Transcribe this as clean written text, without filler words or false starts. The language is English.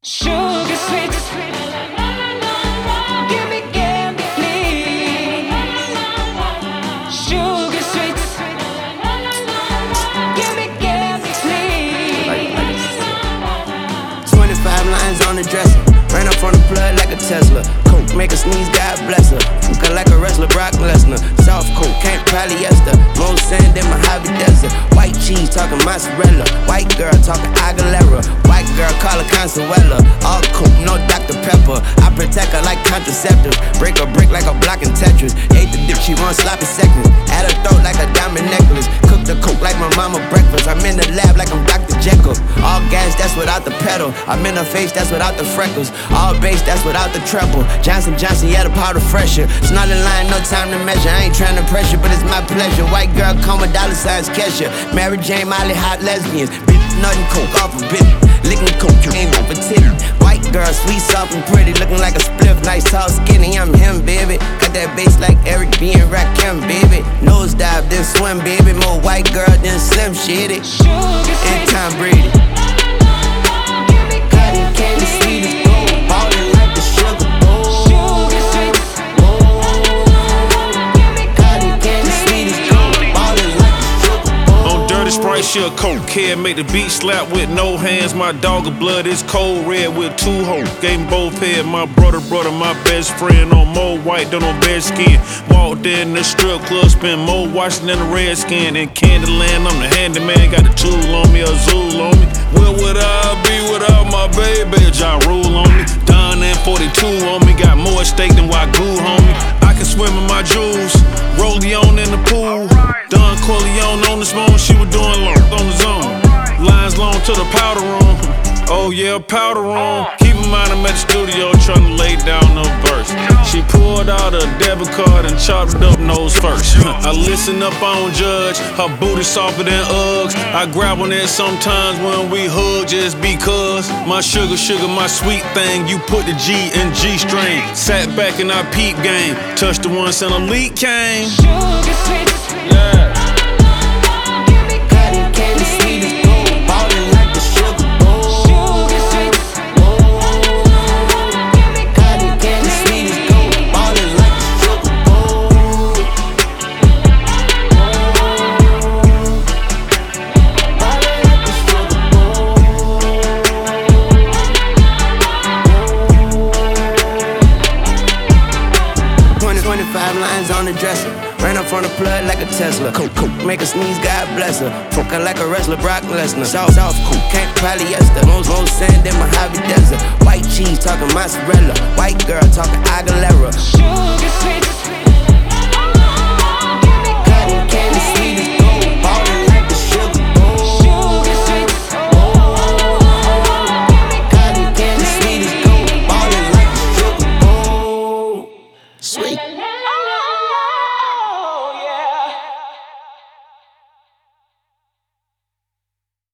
Sugar sweet, give me candy, please. Sugar sweet, give me candy, please. 25 lines on the dresser. Ran up on the plug like a Tesla. Coke make her sneeze, God bless her. Fuka like a wrestler, Brock Lesnar. Soft coke, can't polyester. More sand in Mojave Desert. White cheese talking mozzarella. White girl talking Aguilera. White girl call her Consuela. All coke, no Dr. Pepper. I protect her like contraceptive. Break a brick like a block in Tetris. Ate the dip, she want sloppy seconds. At her throat like a diamond necklace. Cook the coke like my mama breakfast. I'm in the lab like I'm Dr. Jekyll. All gas, that's without the pedal. I'm in her face, that's without the freckles. All bass, that's without the treble. Johnson Johnson, yeah, the powder fresher. It's not in line, no time to measure. I ain't trying to pressure, but it's my pleasure. White girl, come with dollar signs, Kesha. Mary Jane, Molly, hot lesbians. Bitch, nothing coke off a bit. Licking coke, you ain't off a titty. White girl, sweet, soft, and pretty. Looking like a spliff, nice, tall, skinny. I'm him, baby. Got that bass like Eric B. and Rakim, baby. Nose dive, then swim, baby. More white girl than Slim Shady. And Tom Brady. Cotton candy, sweet as gold. Ballin' like the Sugar Bowl. Cotton candy, sweet as gold. Ballin' like the Sugar Bowl. On Dirty Sprite, she a coke kid. Make the beat slap with no hands. My dog of blood is cold red with two hoes. Gave him both head. My brother, my best friend. On more white than on bad skin. Walked in the strip club, spent more watching than the Redskin. In Candyland, I'm the handyman. Got the tool on me, a Zool on me. Where would I be without my baby? Ja Rule on me. Don and 42 on me. Got more stake than Wagyu, homie. I can swim in my jewels. Rolleon in the pool. Don Corleone on the phone. She was doing long on the zone. Lines long to the powder room. Oh yeah, powder room. Keep in mind I'm at the studio trying to lay down a verse. She pulled out a debit card and chopped up nose first. I listen up, I don't judge. Her booty softer than Uggs. I grab on it sometimes when we hug just because. My sugar, my sweet thing. You put the G in G string. Sat back in our peep game. Touched the once and a leak came. Sugar sweet, Yeah. Cotton candy, sweet as gold. Ballin' like the Sugar Bowl. Cotton candy, sweet as gold. Ballin' like the Sugar Bowl. Ballin' like the Sugar Bowl. 25 lines on the dresser. Ran up on the plug like a Tesla. Coke, make her sneeze, God bless her. Fuka like a wrestler, Brock Lesnar. Soft coke, can't polyester. More sand in Mojave Desert. White cheese talking mozzarella. White girl talking Aguilera.